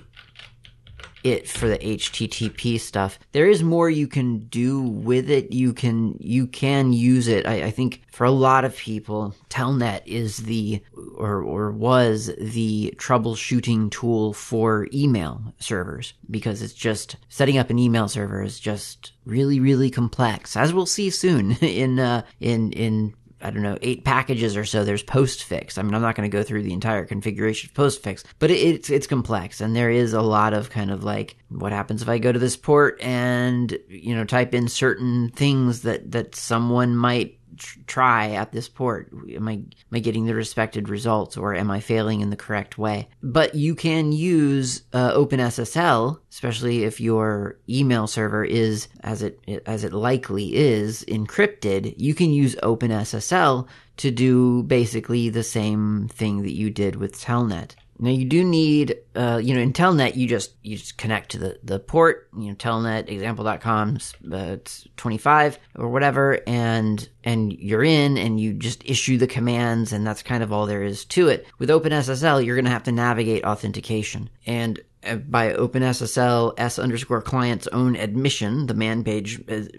it for the H T T P stuff. There is more you can do with it. You can you can use it. I, I think for a lot of people, Telnet is the or or was the troubleshooting tool for email servers, because it's just setting up an email server is just really really complex, as we'll see soon in uh, in in. I don't know, eight packages or so, there's postfix. I mean, I'm not going to go through the entire configuration of postfix, but it, it's it's complex, and there is a lot of kind of like, what happens if I go to this port and, you know, type in certain things that, that someone might tr- try at this port? Am I, am I getting the respected results, or am I failing in the correct way? But you can use uh, OpenSSL, especially if your email server is, as it as it likely is, encrypted. You can use OpenSSL to do basically the same thing that you did with Telnet. Now you do need, uh, you know, in Telnet, you just, you just connect to the, the port, you know, telnet example dot com, uh, it's twenty-five or whatever, and, and you're in and you just issue the commands, and that's kind of all there is to it. With OpenSSL, you're going to have to navigate authentication. And by OpenSSL S underscore client's own admission, the man page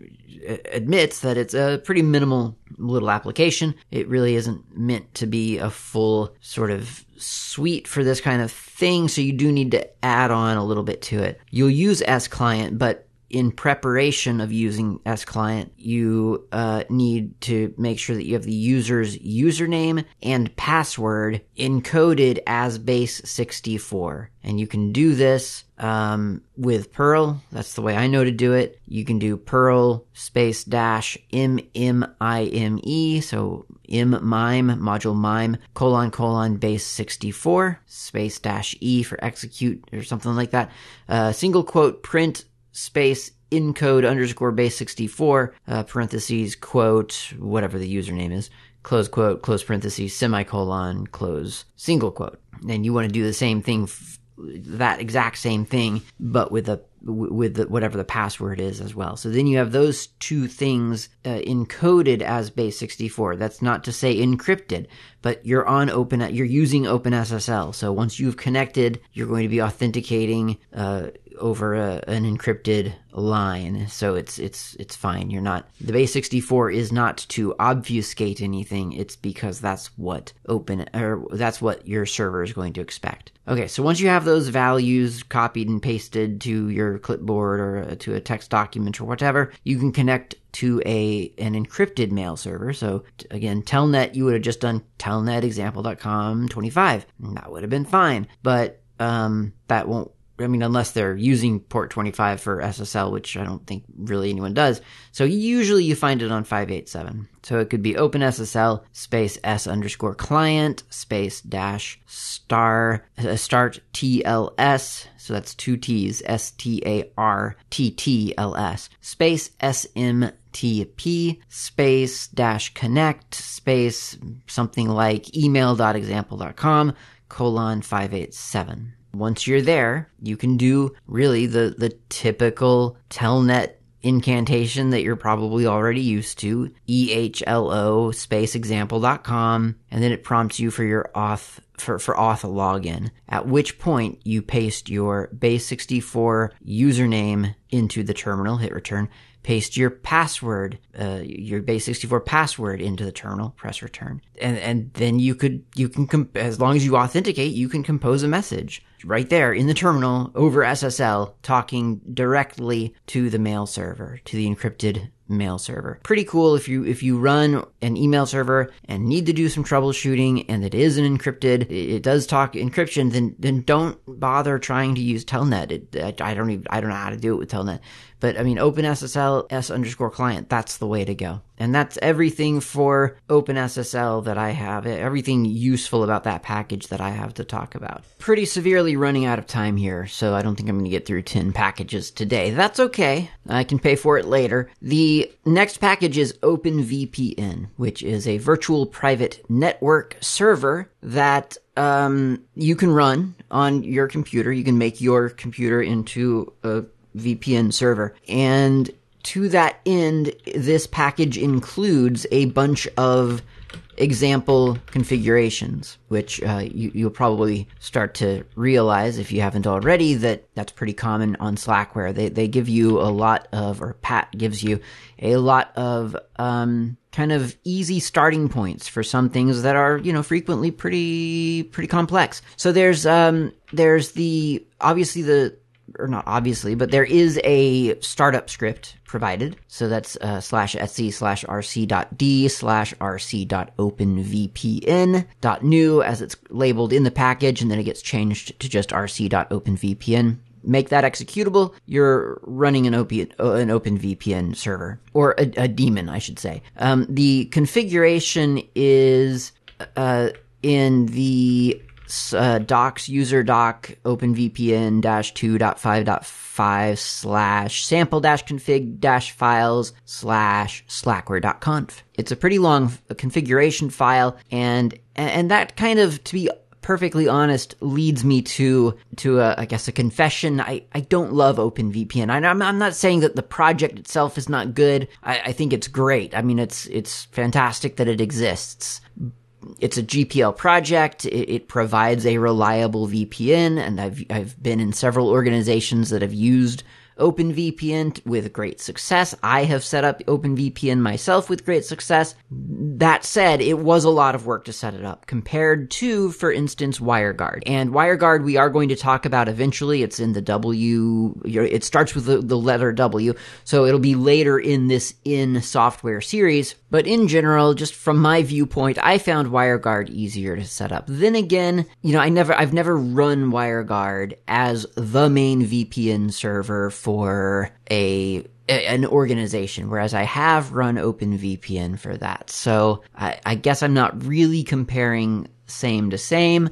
admits that it's a pretty minimal little application. It really isn't meant to be a full sort of suite for this kind of thing, so you do need to add on a little bit to it. You'll use S-Client, but in preparation of using S-Client, you uh, need to make sure that you have the user's username and password encoded as base sixty-four. And you can do this um, with Perl. That's the way I know to do it. You can do Perl space dash M M I M E, so mmime, module mime, colon, colon, base sixty-four, space dash E for execute or something like that. Uh, single quote, print, space encode underscore base sixty-four, uh, parentheses, quote, whatever the username is, close quote, close parentheses, semicolon, close single quote. And you want to do the same thing, f- that exact same thing, but with a with the, whatever the password is as well. So then you have those two things uh, encoded as base sixty-four. That's not to say encrypted, but you're on open, you're using OpenSSL. So once you've connected, you're going to be authenticating uh, over a, an encrypted line. So it's it's it's fine. You're not, the base sixty-four is not to obfuscate anything. It's because that's what open or that's what your server is going to expect. Okay, so once you have those values copied and pasted to your clipboard or to a text document or whatever, you can connect to a an encrypted mail server. So t- again, Telnet, you would have just done telnet example dot com twenty-five. And that would have been fine. But um, that won't, I mean, unless they're using port twenty-five for S S L, which I don't think really anyone does. So usually you find it on five eighty-seven. So it could be OpenSSL space S underscore client space dash star uh, start T L S. So that's two T's, S T A R T T L S space S M T P space dash connect space something like email dot example dot com colon five eighty-seven. Once you're there, you can do really the, the typical Telnet incantation that you're probably already used to, E H L O space example dot com, and then it prompts you for your auth for, for auth login, at which point you paste your base sixty-four username into the terminal, hit return, paste your password, uh, your base sixty-four password into the terminal, press return. And, and then you could, you can, comp- as long as you authenticate, you can compose a message right there in the terminal over S S L, talking directly to the mail server, to the encrypted mail server. Pretty cool if you if you run an email server and need to do some troubleshooting and it is an encrypted, it, it does talk encryption, then then don't bother trying to use Telnet. It, I, I don't even I don't know how to do it with Telnet. But I mean, OpenSSL S underscore client, that's the way to go. And that's everything for OpenSSL that I have, everything useful about that package that I have to talk about. Pretty severely running out of time here, so I don't think I'm going to get through ten packages today. That's okay. I can pay for it later. The next package is OpenVPN, which is a virtual private network server that um, you can run on your computer. You can make your computer into a V P N server. And to that end, this package includes a bunch of example configurations, which uh, you, you'll probably start to realize if you haven't already that that's pretty common on Slackware. They they give you a lot of, or Pat gives you a lot of um, kind of easy starting points for some things that are, you know, frequently pretty pretty complex. So there's um there's the obviously the or not obviously, but there is a startup script provided. So that's uh, slash etsy slash rc.d slash rc.openvpn.new as it's labeled in the package, and then it gets changed to just rc.openvpn. Make that executable. You're running an, op- an OpenVPN server, or a, a daemon, I should say. Um, the configuration is uh, in the Uh, docs user doc openvpn dash two dot five dot five slash sample dash config dash files slash slackware dot conf. It's a pretty long configuration file, and and that kind of, to be perfectly honest, leads me to, to a, I guess, a confession. I, I don't love OpenVPN. I, I'm, I'm not saying that the project itself is not good. I, I think it's great. I mean, it's, it's fantastic that it exists. It's a G P L project. It, it provides a reliable V P N, and I've, I've been in several organizations that have used OpenVPN with great success. I have set up OpenVPN myself with great success. That said, it was a lot of work to set it up compared to, for instance, WireGuard. And WireGuard we are going to talk about eventually. It's in the W, it starts with the, the letter W, so it'll be later in this in software series. But in general, just from my viewpoint, I found WireGuard easier to set up. Then again, you know, I never, I've never run WireGuard as the main V P N server for a, a an organization, whereas I have run OpenVPN for that. So I, I guess I'm not really comparing same to same.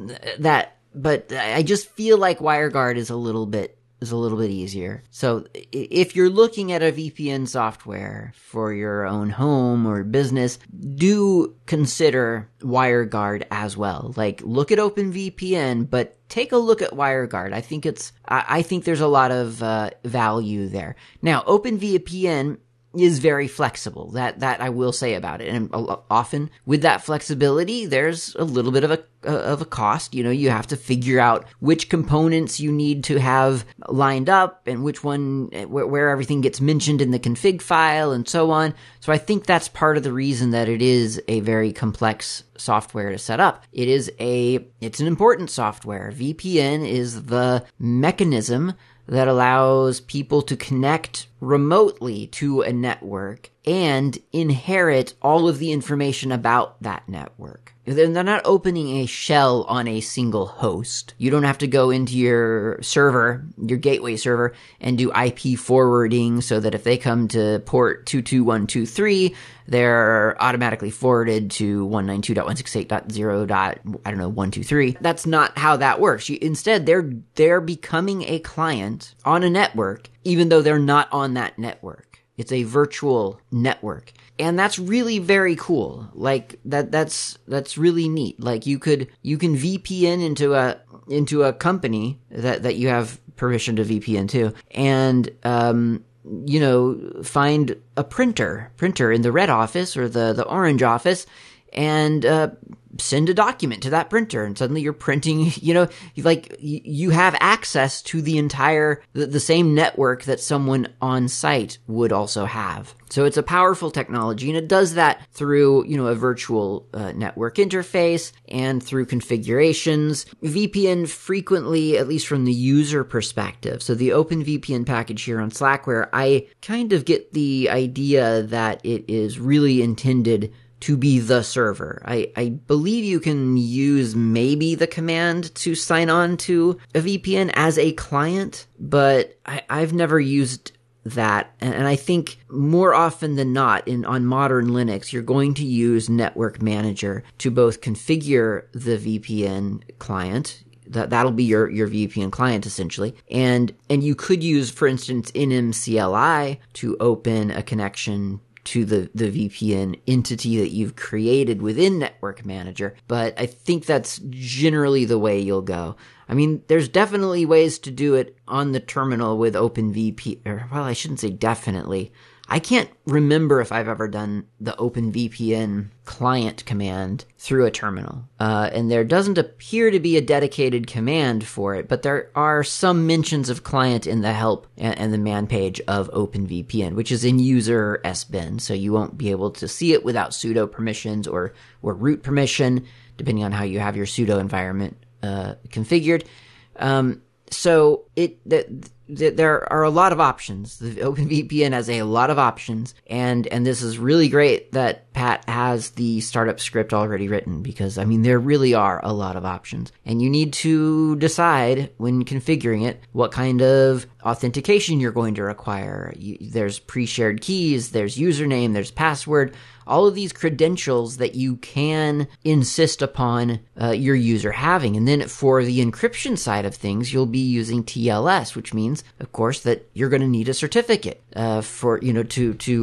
That, but I just feel like WireGuard is a little bit is a little bit easier. So if you're looking at a V P N software for your own home or business, do consider WireGuard as well. Like, look at OpenVPN, but take a look at WireGuard. I think it's, I, I think there's a lot of uh, value there. Now, OpenVPN is very flexible. That that I will say about it. And often with that flexibility, there's a little bit of a of a cost. You know, you have to figure out which components you need to have lined up and which one where, where everything gets mentioned in the config file and so on. So I think that's part of the reason that it is a very complex software to set up. It is a it's an important software. V P N is the mechanism that allows people to connect remotely to a network and inherit all of the information about that network. They're not opening a shell on a single host. You don't have to go into your server, your gateway server, and do I P forwarding so that if they come to port two two one two three, they're automatically forwarded to one ninety-two dot one sixty-eight dot zero. I don't know, one two three. That's not how that works. You, instead, they're they're becoming a client on a network, even though they're not on that network. It's a virtual network. And that's really very cool. Like that that's that's really neat. Like you could you can V P N into a into a company that that you have permission to V P N to, and um you know, find a printer printer in the red office or the the orange office, and uh send a document to that printer, and suddenly you're printing, you know, like you have access to the entire, the, the same network that someone on site would also have. So it's a powerful technology, and it does that through, you know, a virtual uh, network interface and through configurations. V P N frequently, at least from the user perspective, so the OpenVPN package here on Slackware, I kind of get the idea that it is really intended to be the server. I, I believe you can use maybe the command to sign on to a V P N as a client, but I, I've never used that. And, and I think more often than not in on modern Linux, you're going to use Network Manager to both configure the V P N client. That that'll be your, your V P N client essentially. And and you could use, for instance, N M C L I to open a connection to the, the V P N entity that you've created within Network Manager, but I think that's generally the way you'll go. I mean, there's definitely ways to do it on the terminal with OpenVPN, or, well, I shouldn't say definitely. I can't remember if I've ever done the OpenVPN client command through a terminal. Uh, and there doesn't appear to be a dedicated command for it, but there are some mentions of client in the help and, and the man page of OpenVPN, which is in user S bin, so you won't be able to see it without sudo permissions or, or root permission, depending on how you have your sudo environment uh, configured. Um, so it... that there are a lot of options. The OpenVPN has a lot of options, and and this is really great that Pat has the startup script already written, because I mean there really are a lot of options, and you need to decide when configuring it what kind of authentication you're going to require. You, there's pre-shared keys, there's username, there's password, all of these credentials that you can insist upon uh, your user having. And then for the encryption side of things, you'll be using T L S, which means, of course, that you're going to need a certificate uh, for, you know, to to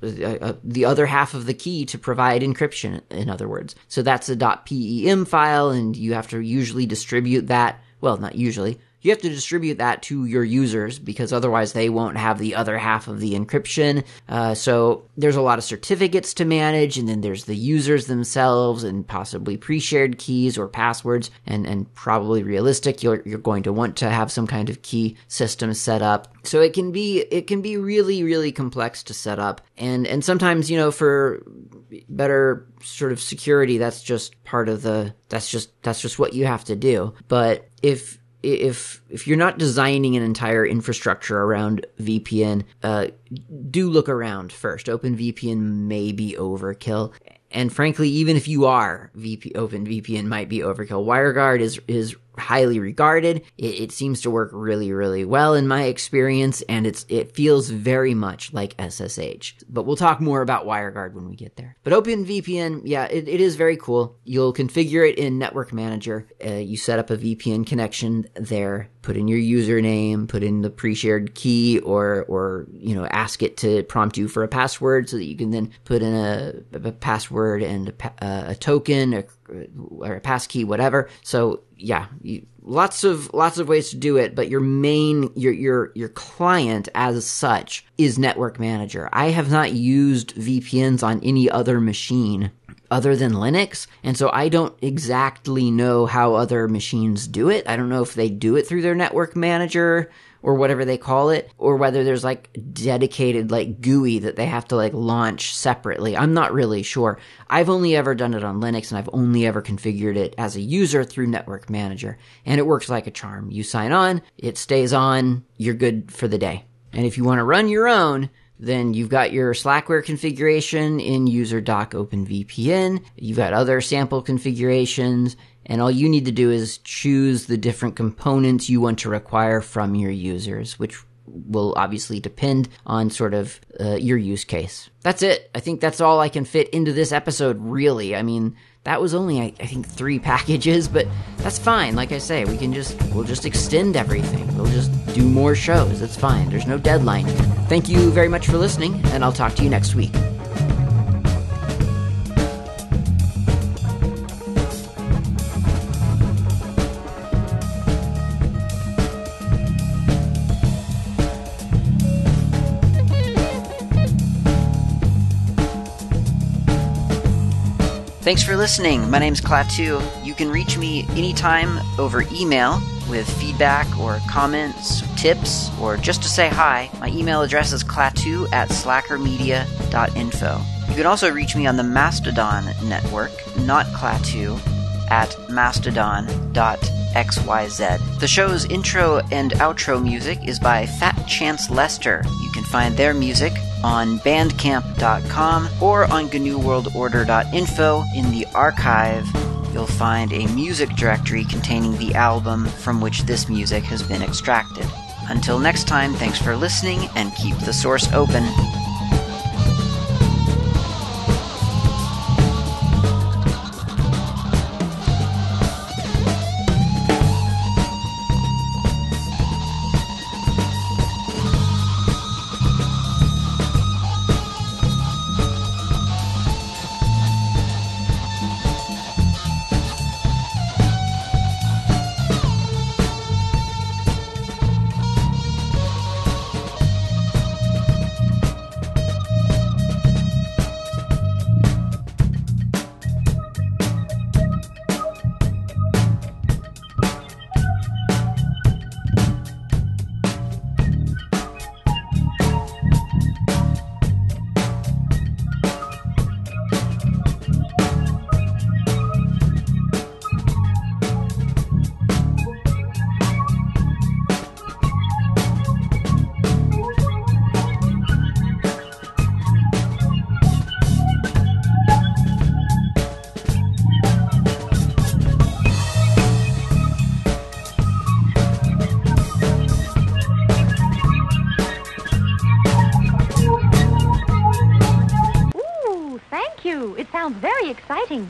uh, uh, the other half of the key to provide encryption, in other words. So that's a .pem file, and you have to usually distribute that. Well, not usually. You have to distribute that to your users because otherwise they won't have the other half of the encryption. Uh, so there's a lot of certificates to manage, and then there's the users themselves and possibly pre-shared keys or passwords, and, and probably realistic. You're, you're going to want to have some kind of key system set up. So it can be, it can be really, really complex to set up. And, and sometimes, you know, for better sort of security, that's just part of the, that's just, that's just what you have to do. But if, If if you're not designing an entire infrastructure around V P N, uh, do look around first. OpenVPN may be overkill. And frankly, even if you are, V P, OpenVPN might be overkill. WireGuard is is highly regarded. It, it seems to work really, really well in my experience, and it's it feels very much like S S H. But we'll talk more about WireGuard when we get there. But OpenVPN, yeah, it, it is very cool. You'll configure it in Network Manager. Uh, you set up a V P N connection there. Put in your username, put in the pre-shared key, or or you know ask it to prompt you for a password so that you can then put in a, a password and a, a token or, or a passkey, whatever. So yeah, you, lots of lots of ways to do it, but your main your your your client as such is Network Manager. I have not used V P Ns on any other machine other than Linux, and so I don't exactly know how other machines do it. I don't know if they do it through their Network Manager or whatever they call it, or whether there's like dedicated like G U I that they have to like launch separately. I'm not really sure. I've only ever done it on Linux, and I've only ever configured it as a user through Network Manager, and it works like a charm. You sign on, it stays on, you're good for the day. And if you want to run your own, then you've got your Slackware configuration in user.openvpn. You've got other sample configurations, and all you need to do is choose the different components you want to require from your users, which will obviously depend on sort of uh, your use case. That's it. I think that's all I can fit into this episode, really. I mean, that was only, I, I think, three packages, but that's fine. Like I say, we can just, we'll just extend everything. We'll just do more shows. It's fine. There's no deadline. Thank you very much for listening, and I'll talk to you next week. Thanks for listening. My name's Klaatu. You can reach me anytime over email with feedback or comments, tips, or just to say hi. My email address is klaatu at slackermedia dot info. You can also reach me on the Mastodon network, not Klaatu, at mastodon dot x y z. The show's intro and outro music is by Fat Chance Lester. You can find their music on bandcamp dot com or on G N U World Order dot info. In the archive, you'll find a music directory containing the album from which this music has been extracted. Until next time, thanks for listening, and keep the source open. Sounds very exciting.